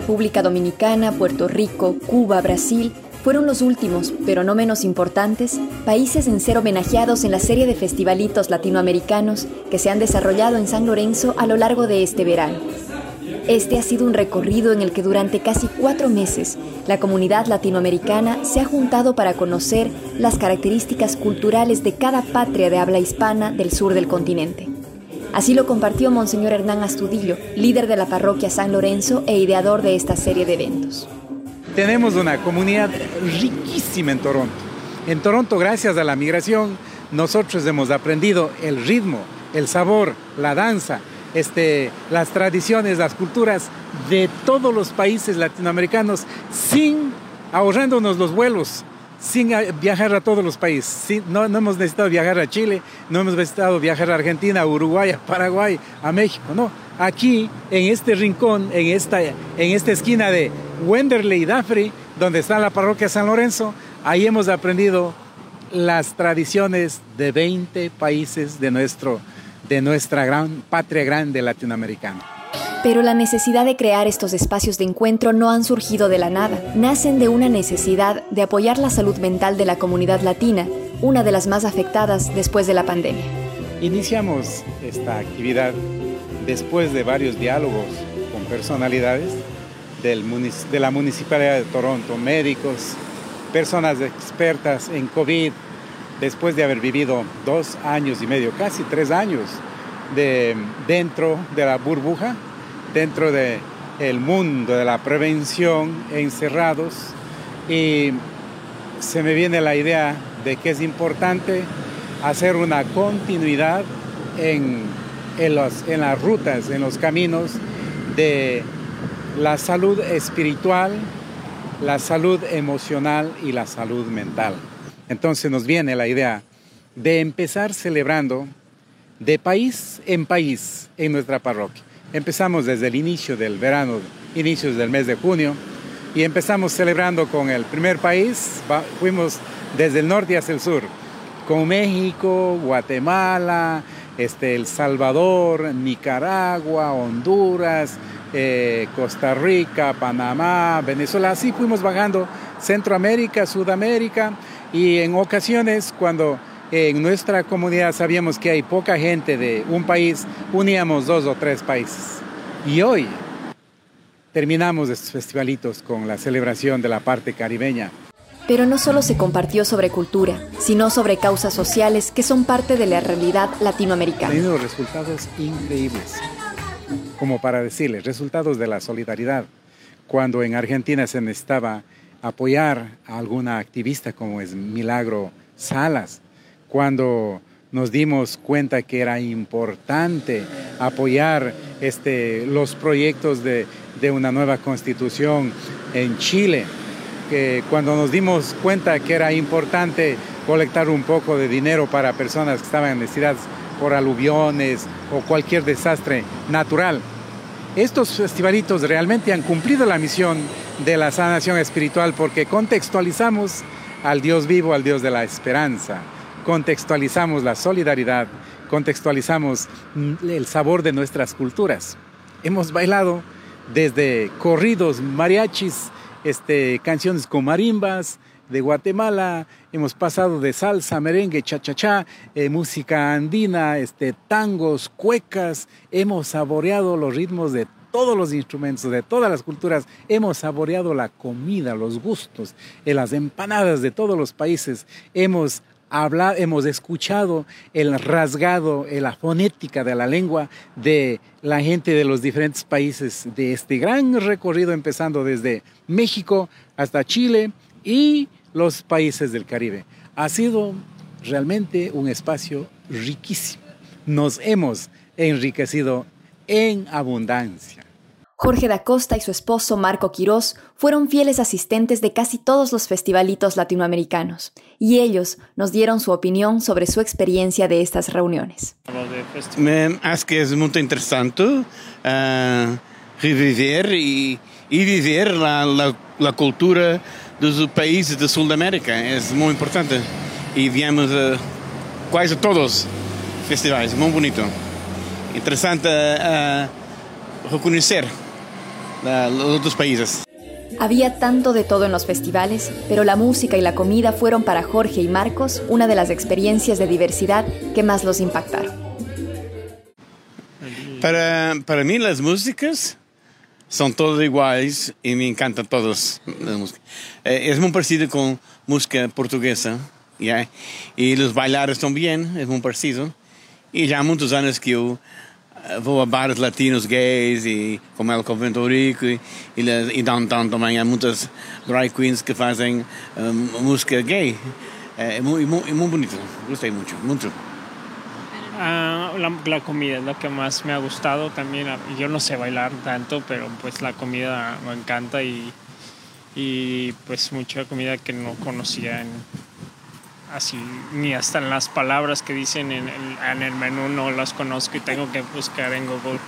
República Dominicana, Puerto Rico, Cuba, Brasil fueron los últimos, pero no menos importantes, países en ser homenajeados en la serie de festivalitos latinoamericanos que se han desarrollado en San Lorenzo a lo largo de este verano. Este ha sido un recorrido en el que durante casi 4 meses la comunidad latinoamericana se ha juntado para conocer las características culturales de cada patria de habla hispana del sur del continente. Así lo compartió Monseñor Hernán Astudillo, líder de la parroquia San Lorenzo e ideador de esta serie de eventos. Tenemos una comunidad riquísima en Toronto. En Toronto, gracias a la migración, nosotros hemos aprendido el ritmo, el sabor, la danza, las tradiciones, las culturas de todos los países latinoamericanos, ahorrándonos los vuelos, sin viajar a todos los países. No hemos necesitado viajar a Chile, no hemos necesitado viajar a Argentina, a Uruguay, a Paraguay, a México, no. Aquí, en este rincón, en esta esquina de Wenderley y Daffrey, donde está la parroquia San Lorenzo, ahí hemos aprendido las tradiciones de 20 países de nuestra gran patria grande latinoamericana. Pero la necesidad de crear estos espacios de encuentro no han surgido de la nada. Nacen de una necesidad de apoyar la salud mental de la comunidad latina, una de las más afectadas después de la pandemia. Iniciamos esta actividad después de varios diálogos con personalidades de la Municipalidad de Toronto, médicos, personas expertas en COVID, después de haber vivido 2 años y medio, casi 3 años, dentro de la burbuja, dentro del mundo de la prevención, encerrados, y se me viene la idea de que es importante hacer una continuidad en las rutas, en los caminos de la salud espiritual, la salud emocional y la salud mental. Entonces nos viene la idea de empezar celebrando de país en nuestra parroquia. Empezamos desde el inicio del verano, inicios del mes de junio, y empezamos celebrando con el primer país, fuimos desde el norte hacia el sur, con México, Guatemala, El Salvador, Nicaragua, Honduras, Costa Rica, Panamá, Venezuela. Así fuimos bajando Centroamérica, Sudamérica, y en ocasiones cuando en nuestra comunidad sabíamos que hay poca gente de un país, uníamos 2 o 3 países. Y hoy terminamos estos festivalitos con la celebración de la parte caribeña. Pero no solo se compartió sobre cultura, sino sobre causas sociales que son parte de la realidad latinoamericana. Han tenido resultados increíbles, como para decirles, resultados de la solidaridad. Cuando en Argentina se necesitaba apoyar a alguna activista como es Milagro Salas, cuando nos dimos cuenta que era importante apoyar los proyectos de una nueva constitución en Chile, que cuando nos dimos cuenta que era importante colectar un poco de dinero para personas que estaban en necesidad por aluviones o cualquier desastre natural. Estos festivalitos realmente han cumplido la misión de la sanación espiritual porque contextualizamos al Dios vivo, al Dios de la esperanza. Contextualizamos la solidaridad, contextualizamos el sabor de nuestras culturas. Hemos bailado desde corridos, mariachis, canciones con marimbas de Guatemala, hemos pasado de salsa, merengue, cha-cha-cha, música andina, tangos, cuecas, hemos saboreado los ritmos de todos los instrumentos, de todas las culturas, hemos saboreado la comida, los gustos, las empanadas de todos los países, hemos escuchado el rasgado, la fonética de la lengua de la gente de los diferentes países de este gran recorrido, empezando desde México hasta Chile y los países del Caribe. Ha sido realmente un espacio riquísimo. Nos hemos enriquecido en abundancia. Jorge da Costa y su esposo Marco Quirós fueron fieles asistentes de casi todos los festivalitos latinoamericanos y ellos nos dieron su opinión sobre su experiencia de estas reuniones. Acho que es muy interesante revivir y vivir la cultura de los países de Sudamérica. Es muy importante y viemos quase todos los festivales, muy bonito. Interesante reconocer los otros países. Había tanto de todo en los festivales, pero la música y la comida fueron para Jorge y Marcos una de las experiencias de diversidad que más los impactaron. Para mí las músicas son todas iguales y me encantan todas las músicas. Es muy parecido con música portuguesa, ¿ya? Y los bailares también, es muy parecido. Y ya muchos años que yo vou a bares latinos gays e como El Convento Rico e downtown também há muitas drag queens que fazem música gay. É muito bonito, gostei mucho. La comida es lo que más me ha gustado también. Yo no sé bailar tanto, pero pues la comida me encanta y pues mucha comida que no conocía así, ni hasta en las palabras que dicen en el menú no las conozco y tengo que buscar en Google.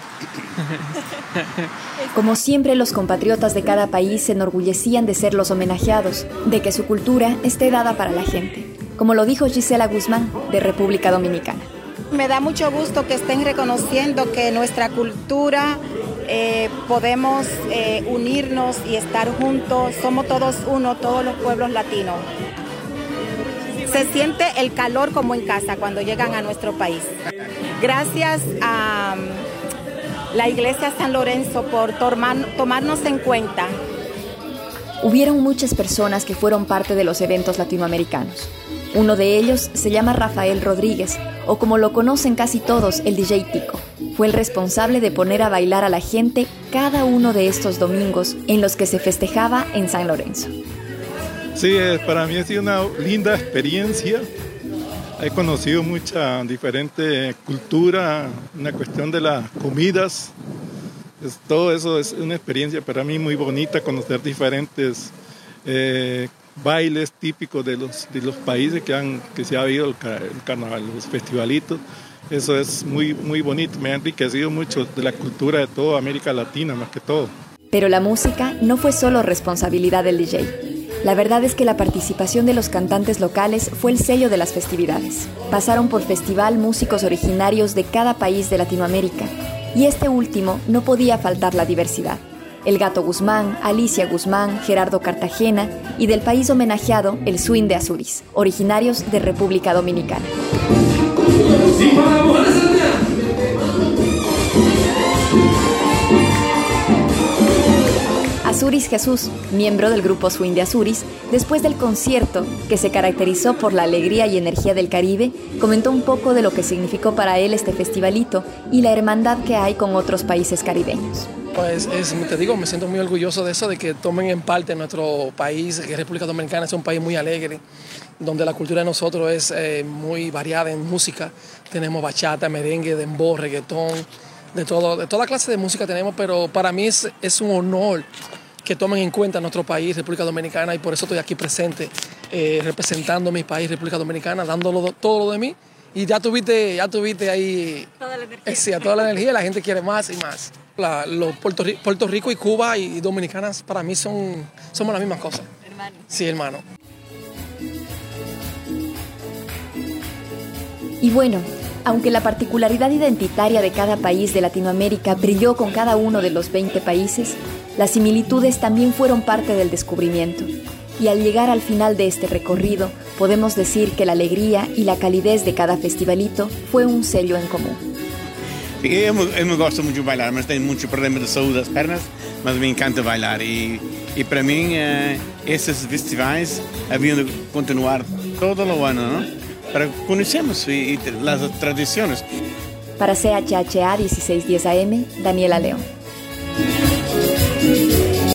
Como siempre, los compatriotas de cada país se enorgullecían de ser los homenajeados, de que su cultura esté dada para la gente, como lo dijo Gisela Guzmán, de República Dominicana. Me da mucho gusto que estén reconociendo que nuestra cultura podemos unirnos y estar juntos, somos todos uno, todos los pueblos latinos. Se siente el calor como en casa cuando llegan a nuestro país. Gracias a la Iglesia San Lorenzo por tomarnos en cuenta. Hubieron muchas personas que fueron parte de los eventos latinoamericanos. Uno de ellos se llama Rafael Rodríguez, o como lo conocen casi todos, el DJ Tico. Fue el responsable de poner a bailar a la gente cada uno de estos domingos en los que se festejaba en San Lorenzo. Sí, para mí ha sido una linda experiencia. He conocido mucha diferente cultura, una cuestión de las comidas. Todo eso es una experiencia para mí muy bonita, conocer diferentes bailes típicos de los países que se ha habido el carnaval, los festivalitos. Eso es muy, muy bonito, me ha enriquecido mucho de la cultura de toda América Latina, más que todo. Pero la música no fue solo responsabilidad del DJ. La verdad es que la participación de los cantantes locales fue el sello de las festividades. Pasaron por festival músicos originarios de cada país de Latinoamérica, y este último no podía faltar la diversidad. El Gato Guzmán, Alicia Guzmán, Gerardo Cartagena y del país homenajeado, el Swing de Azuris, originarios de República Dominicana. Azuris Jesús, miembro del grupo Swing de Azuris, después del concierto, que se caracterizó por la alegría y energía del Caribe, comentó un poco de lo que significó para él este festivalito y la hermandad que hay con otros países caribeños. Pues te digo, me siento muy orgulloso de eso, de que tomen en parte nuestro país, que República Dominicana es un país muy alegre, donde la cultura de nosotros es muy variada en música. Tenemos bachata, merengue, dembow, reggaetón, de toda clase de música tenemos, pero para mí es un honor que tomen en cuenta nuestro país, República Dominicana, y por eso estoy aquí presente, representando mi país, República Dominicana, dándolo todo lo de mí. Y ya tuviste ahí toda la energía. Sí, toda la energía, la gente quiere más y más. Puerto Rico y Cuba y Dominicanas para mí somos la misma cosa. Hermano. Sí, hermano. Y bueno, aunque la particularidad identitaria de cada país de Latinoamérica brilló con cada uno de los 20 países, las similitudes también fueron parte del descubrimiento. Y al llegar al final de este recorrido, podemos decir que la alegría y la calidez de cada festivalito fue un sello en común. Eu me gosto muito de bailar, mas tenho muitos problemas de saúde das pernas, mas me encanta bailar. E para mim, esses festivais haviam de continuar todo o ano, não? Para conhecermos as tradições. Para CHHA 1610 AM, Daniela León.